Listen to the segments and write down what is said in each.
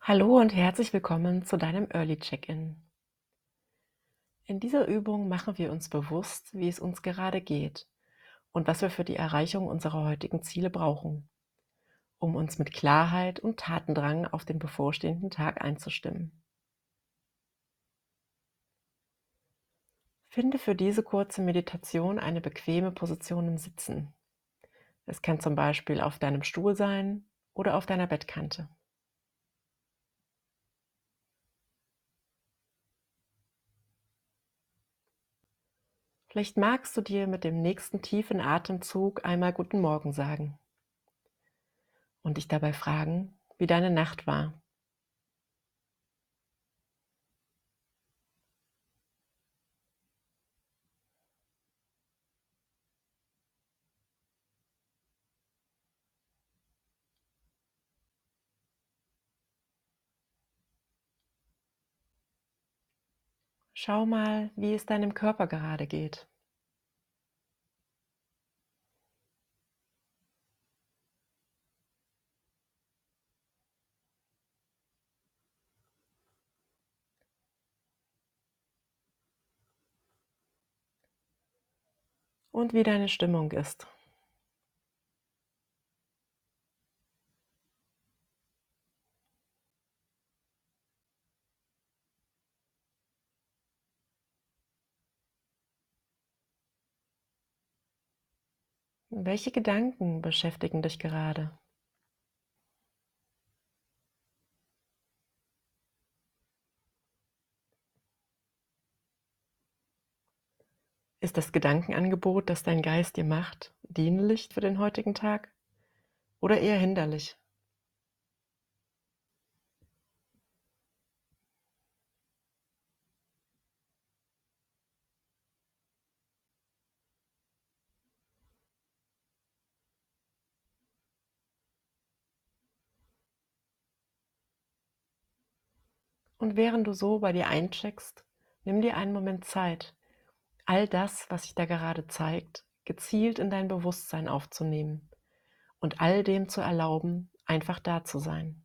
Hallo und herzlich willkommen zu deinem Early Check-in. In dieser Übung machen wir uns bewusst, wie es uns gerade geht und was wir für die Erreichung unserer heutigen Ziele brauchen, um uns mit Klarheit und Tatendrang auf den bevorstehenden Tag einzustimmen. Finde für diese kurze Meditation eine bequeme Position im Sitzen. Es kann zum Beispiel auf deinem Stuhl sein oder auf deiner Bettkante. Vielleicht magst du dir mit dem nächsten tiefen Atemzug einmal Guten Morgen sagen und dich dabei fragen, wie deine Nacht war. Schau mal, wie es deinem Körper gerade geht. Und wie deine Stimmung ist. Welche Gedanken beschäftigen dich gerade? Ist das Gedankenangebot, das dein Geist dir macht, dienlich für den heutigen Tag oder eher hinderlich? Und während du so bei dir eincheckst, nimm dir einen Moment Zeit, all das, was sich da gerade zeigt, gezielt in dein Bewusstsein aufzunehmen und all dem zu erlauben, einfach da zu sein.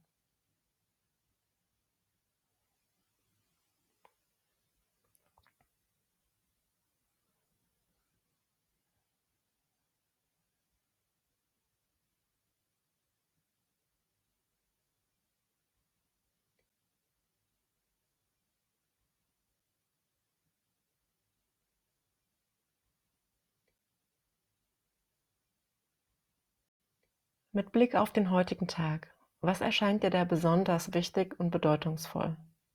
Mit Blick auf den heutigen Tag, was erscheint dir da besonders wichtig und bedeutungsvoll?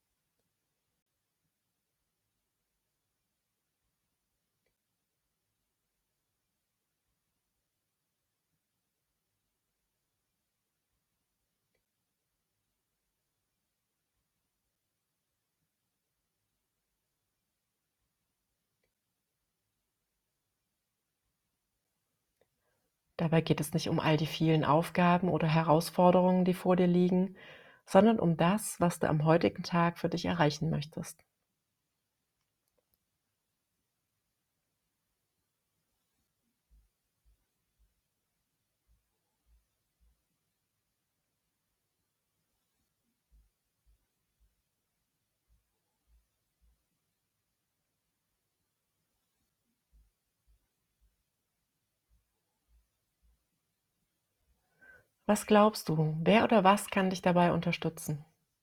Dabei geht es nicht um all die vielen Aufgaben oder Herausforderungen, die vor dir liegen, sondern um das, was du am heutigen Tag für dich erreichen möchtest. Was glaubst du, wer oder was kann dich dabei unterstützen?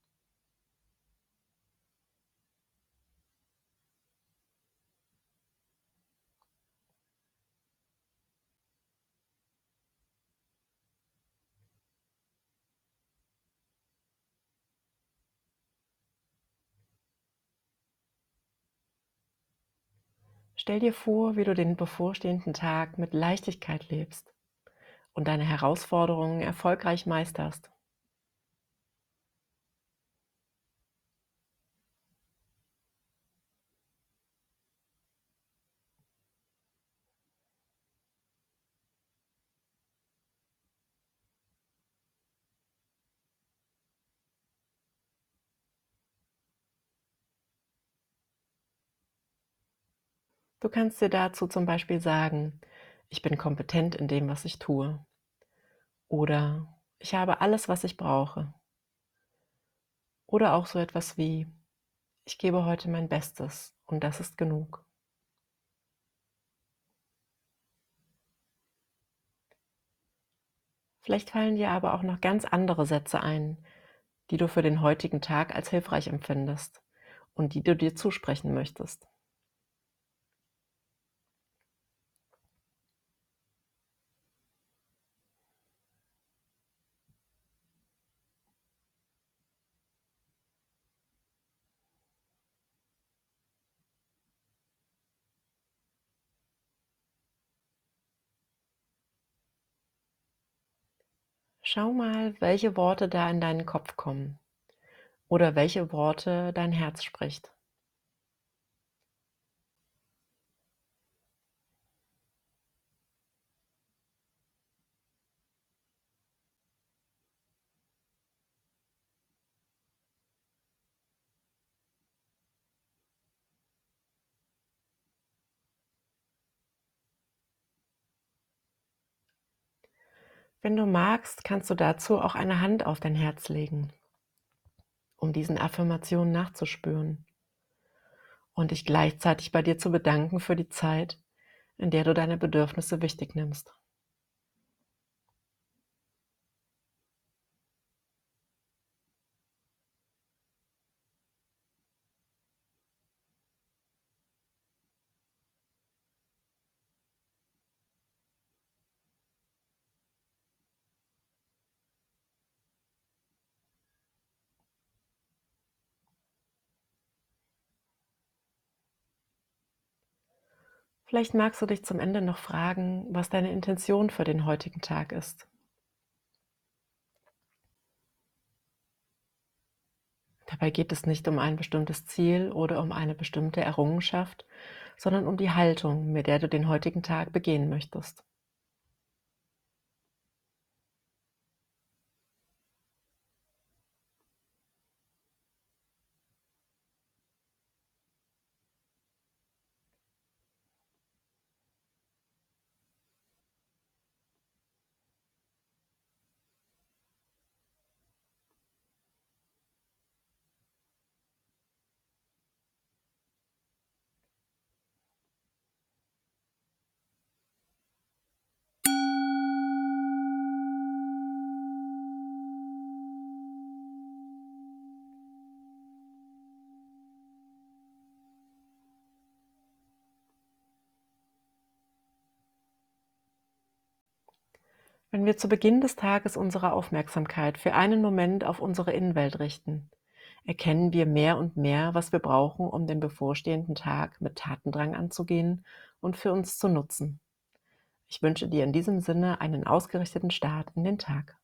Stell dir vor, wie du den bevorstehenden Tag mit Leichtigkeit lebst und deine Herausforderungen erfolgreich meisterst. Du kannst dir dazu zum Beispiel sagen, ich bin kompetent in dem, was ich tue. Oder ich habe alles, was ich brauche. Oder auch so etwas wie: „Ich gebe heute mein Bestes und das ist genug.“ Vielleicht fallen dir aber auch noch ganz andere Sätze ein, die du für den heutigen Tag als hilfreich empfindest und die du dir zusprechen möchtest. Schau mal, welche Worte da in deinen Kopf kommen oder welche Worte dein Herz spricht. Wenn du magst, kannst du dazu auch eine Hand auf dein Herz legen, um diesen Affirmationen nachzuspüren und dich gleichzeitig bei dir zu bedanken für die Zeit, in der du deine Bedürfnisse wichtig nimmst. Vielleicht magst du dich zum Ende noch fragen, was deine Intention für den heutigen Tag ist. Dabei geht es nicht um ein bestimmtes Ziel oder um eine bestimmte Errungenschaft, sondern um die Haltung, mit der du den heutigen Tag begehen möchtest. Wenn wir zu Beginn des Tages unsere Aufmerksamkeit für einen Moment auf unsere Innenwelt richten, erkennen wir mehr und mehr, was wir brauchen, um den bevorstehenden Tag mit Tatendrang anzugehen und für uns zu nutzen. Ich wünsche dir in diesem Sinne einen ausgerichteten Start in den Tag.